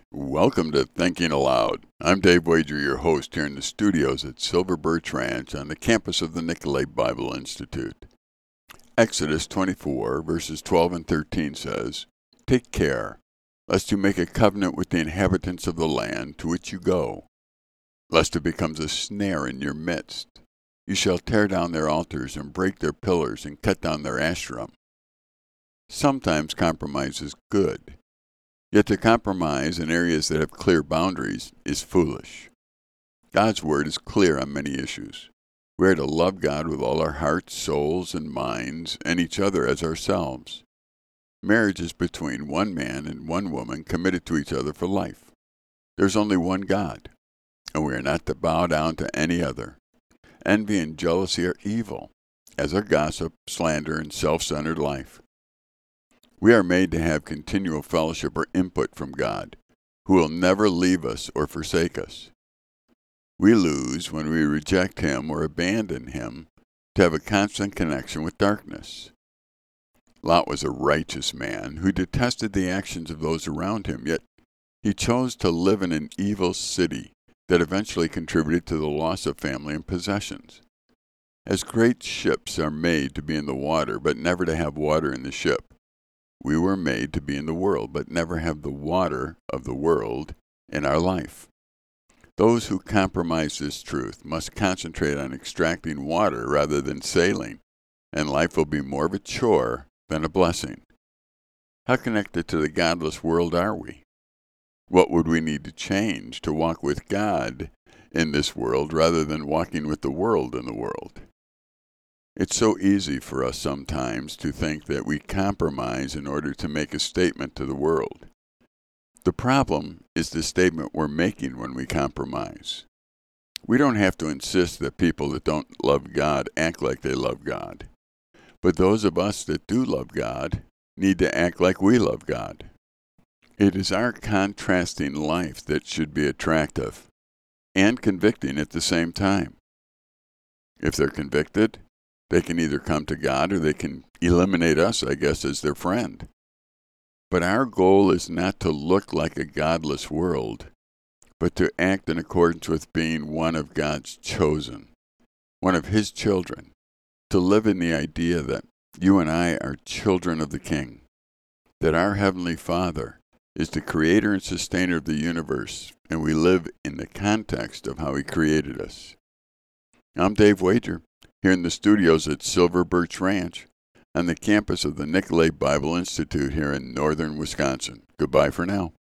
Welcome to Thinking Aloud. I'm Dave Wager, your host here in the studios at Silver Birch Ranch on the campus of the Nicolet Bible Institute. Exodus 24, verses 12 and 13 says, "Take care, lest you make a covenant with the inhabitants of the land to which you go, lest it becomes a snare in your midst. You shall tear down their altars and break their pillars and cut down their Asherim." Sometimes compromise is good. Yet to compromise in areas that have clear boundaries is foolish. God's word is clear on many issues. We are to love God with all our hearts, souls, and minds, and each other as ourselves. Marriage is between one man and one woman committed to each other for life. There's only one God, and we are not to bow down to any other. Envy and jealousy are evil, as are gossip, slander, and self-centered life. We are made to have continual fellowship or input from God, who will never leave us or forsake us. We lose when we reject Him or abandon Him to have a constant connection with darkness. Lot was a righteous man who detested the actions of those around him, yet he chose to live in an evil city that eventually contributed to the loss of family and possessions. As great ships are made to be in the water, but never to have water in the ship, we were made to be in the world, but never have the water of the world in our life. Those who compromise this truth must concentrate on extracting water rather than sailing, and life will be more of a chore than a blessing. How connected to the godless world are we? What would we need to change to walk with God in this world rather than walking with the world in the world? It's so easy for us sometimes to think that we compromise in order to make a statement to the world. The problem is the statement we're making when we compromise. We don't have to insist that people that don't love God act like they love God. But those of us that do love God need to act like we love God. It is our contrasting life that should be attractive and convicting at the same time. If they're convicted, they can either come to God or they can eliminate us, I guess, as their friend. But our goal is not to look like a godless world, but to act in accordance with being one of God's chosen, one of His children, to live in the idea that you and I are children of the King, that our Heavenly Father is the creator and sustainer of the universe, and we live in the context of how He created us. I'm Dave Wager, here in the studios at Silver Birch Ranch on the campus of the Nicolet Bible Institute here in northern Wisconsin. Goodbye for now.